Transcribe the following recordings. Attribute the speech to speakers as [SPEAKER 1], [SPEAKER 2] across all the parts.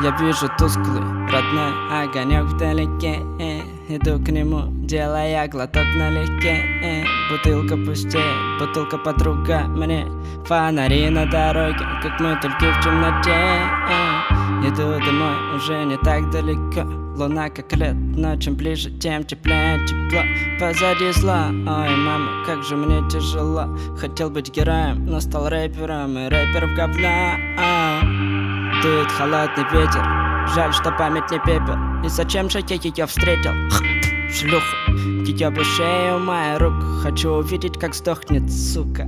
[SPEAKER 1] Я вижу тусклый родной огонек вдалеке. Иду к нему, делая глоток налегке. Бутылка пустеет, бутылка подруга мне. Фонари на дороге, как мы только в темноте. Иду домой, уже не так далеко. Луна как лед, но чем ближе, тем теплее тепло. Позади зла, ой, мама, как же мне тяжело. Хотел быть героем, но стал рэпером, и рэперов говна. Дует холодный ветер, жаль, что память не пепел. И зачем же я ее встретил? Шлюха, ее бы шею, моя рука. Хочу увидеть, как сдохнет, сука.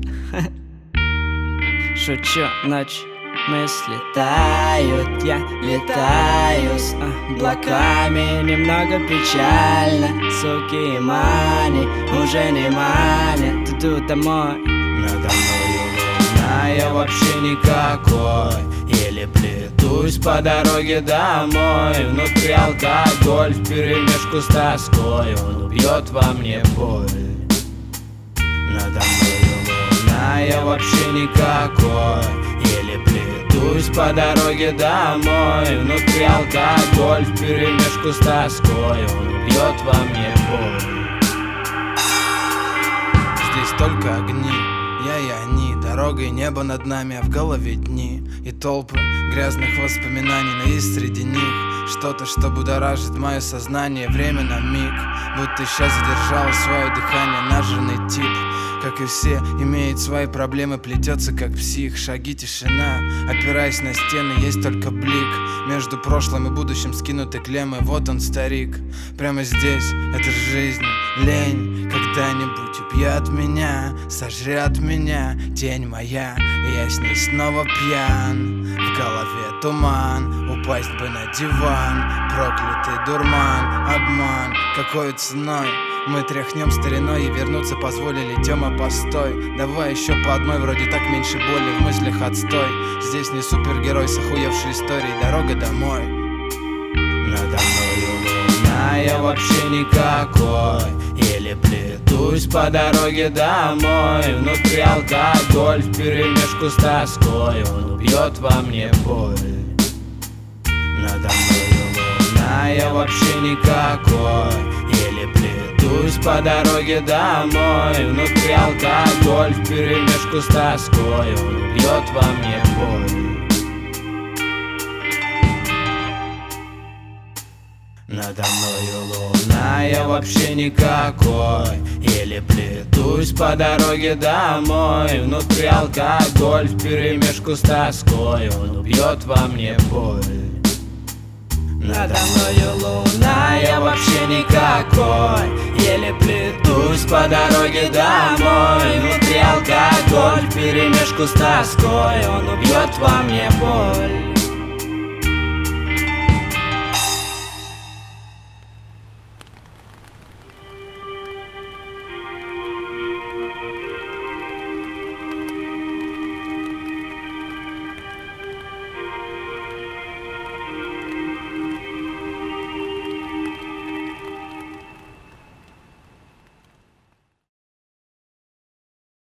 [SPEAKER 1] Шучу, ночь, мысли тают, я летаю с облаками. Немного печально, суки и мани уже не манят. Иду домой,
[SPEAKER 2] надо мною луна, я вообще никакой. Еле плетусь по дороге домой. Внутри алкоголь вперемешку с тоской. Он убьет во мне боль. Надо мною луна, я вообще никакой. Еле плетусь по дороге домой. Внутри алкоголь вперемешку с тоской. Он убьет во мне боль. Здесь только огни, я и они, дорога и небо над нами, а в голове дни и толпы грязных воспоминаний. Но есть среди них что-то, что будоражит мое сознание. Время на миг, будто сейчас задержало свое дыхание. Нажирный тип, как и все, имеет свои проблемы, плетется как псих. Шаги, тишина, опираясь на стены, есть только блик. Между прошлым и будущим скинуты клеммы. Вот он, старик, прямо здесь, это жизнь. Лень когда-нибудь убьет меня, сожрет меня тень моя, и я с ней снова пьян. В голове туман, упасть бы на диван. Проклятый дурман, обман, какой ценой мы тряхнем стариной и вернуться позволили. Тема, постой, давай еще по одной, вроде так меньше боли, в мыслях отстой. Здесь не супергерой с охуевшей историей, дорога домой. Надо мною луна, я вообще никакой. Еле плетусь по дороге домой. Внутри алкоголь вперемешку с тоской. Он убьет во мне боль. Надо мною луна, я вообще никакой. Еле плетусь по дороге домой. Внутри алкоголь вперемешку с тоской. Он убьет во мне боль. Надо мною луна, я вообще никакой. Еле плетусь по дороге домой. Внутри алкоголь вперемешку с тоской. Он убьет во мне боль. Надо мною луна, я вообще никакой. Еле плетусь по дороге домой. Внутри алкоголь вперемешку с тоской. Он убьет во мне боль.